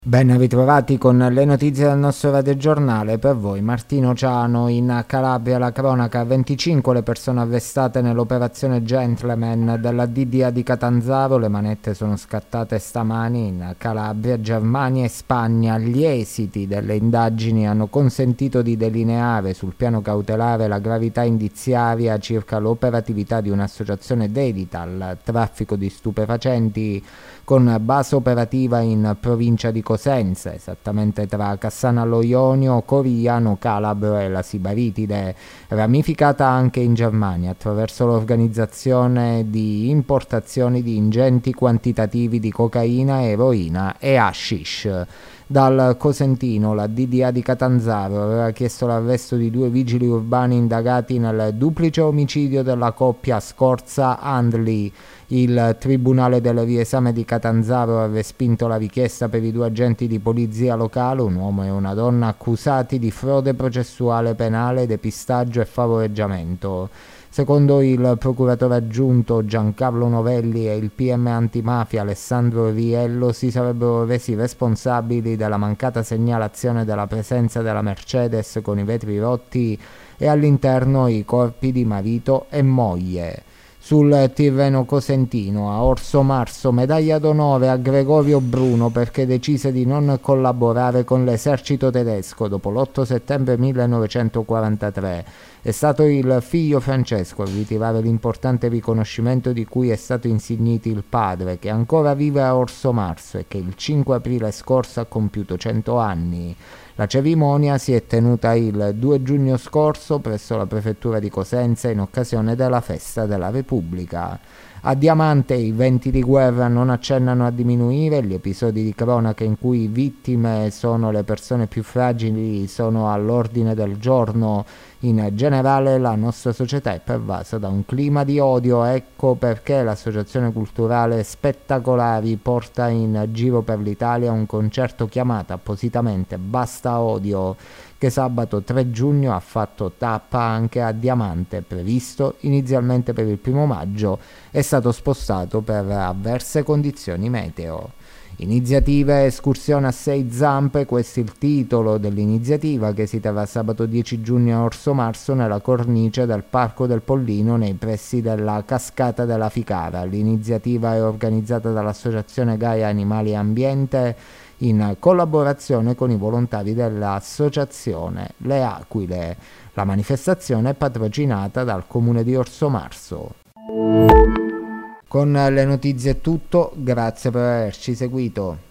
Ben ritrovati con le notizie del nostro radiogiornale. Per voi Martino Ciano. In Calabria la cronaca: 25 le persone arrestate nell'operazione Gentleman della DDA di Catanzaro. Le manette sono scattate stamani in Calabria, Germania e Spagna. Gli esiti delle indagini hanno consentito di delineare sul piano cautelare la gravità indiziaria circa l'operatività di un'associazione dedita al traffico di stupefacenti con base operativa in provincia di Cosenza, esattamente tra Cassano allo Ionio, Coriano, Calabro e la Sibaritide, ramificata anche in Germania attraverso l'organizzazione di importazioni di ingenti quantitativi di cocaina, eroina e hashish. Dal Cosentino la DDA di Catanzaro aveva chiesto l'arresto di 2 vigili urbani indagati nel duplice omicidio della coppia Scorza-Andli. Il Tribunale del Riesame di Catanzaro ha respinto la richiesta per i 2 agenti di polizia locale, un uomo e una donna, accusati di frode processuale penale, depistaggio e favoreggiamento. Secondo il procuratore aggiunto Giancarlo Novelli e il PM antimafia Alessandro Riello, si sarebbero resi responsabili della mancata segnalazione della presenza della Mercedes con i vetri rotti e all'interno i corpi di marito e moglie. Sul Tirreno Cosentino, a Orso Marso, medaglia d'onore a Gregorio Bruno perché decise di non collaborare con l'esercito tedesco dopo l'8 settembre 1943. È stato il figlio Francesco a ritirare l'importante riconoscimento di cui è stato insignito il padre, che ancora vive a Orso Marso e che il 5 aprile scorso ha compiuto 100 anni. La cerimonia si è tenuta il 2 giugno scorso presso la prefettura di Cosenza in occasione della festa della Repubblica. A Diamante i venti di guerra non accennano a diminuire, gli episodi di cronaca in cui vittime sono le persone più fragili sono all'ordine del giorno. In generale la nostra società è pervasa da un clima di odio, ecco perché l'associazione culturale Spettacolari porta in giro per l'Italia un concerto chiamato appositamente Basta Odio, che sabato 3 giugno ha fatto tappa anche a Diamante, previsto inizialmente per il 1 maggio, è stato spostato per avverse condizioni meteo. Iniziative escursione a 6 zampe, questo è il titolo dell'iniziativa che si terrà sabato 10 giugno a Orso Marso nella cornice del Parco del Pollino nei pressi della Cascata della Ficara. L'iniziativa è organizzata dall'Associazione Gaia Animali e Ambiente in collaborazione con i volontari dell'associazione Le Aquile. La manifestazione è patrocinata dal comune di Orso Marso. Con le notizie è tutto, grazie per averci seguito.